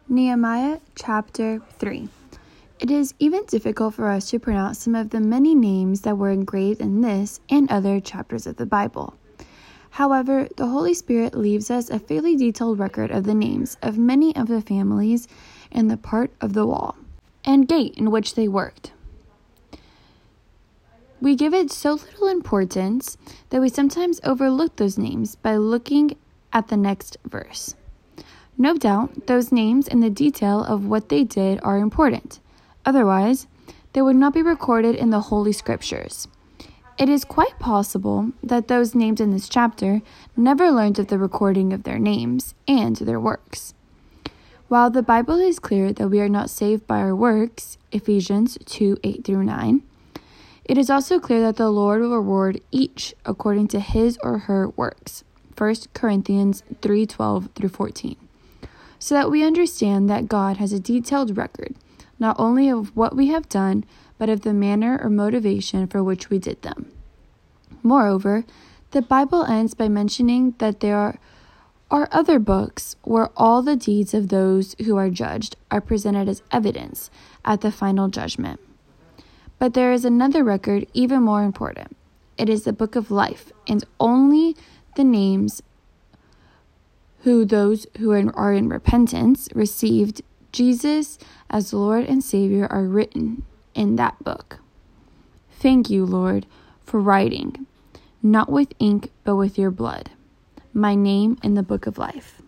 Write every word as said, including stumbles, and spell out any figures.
Nehemiah chapter three. It is even difficult for us to pronounce some of the many names that were engraved in this and other chapters of the Bible. However, the Holy Spirit leaves us a fairly detailed record of the names of many of the families and the part of the wall and gate in which they worked. We give it so little importance that we sometimes overlook those names by looking at the next verse. No doubt, those names and the detail of what they did are important. Otherwise, they would not be recorded in the Holy Scriptures. It is quite possible that those named in this chapter never learned of the recording of their names and their works. While the Bible is clear that we are not saved by our works, Ephesians two, eight through nine, it is also clear that the Lord will reward each according to his or her works, First Corinthians three, twelve through fourteen. So that we understand that God has a detailed record, not only of what we have done, but of the manner or motivation for which we did them. Moreover, the Bible ends by mentioning that there are, are other books where all the deeds of those who are judged are presented as evidence at the final judgment. But there is another record even more important. It is the book of life, and only the names who those who are in repentance received Jesus as Lord and Savior are written in that book. Thank you, Lord, for writing, not with ink, but with your blood, my name in the book of life.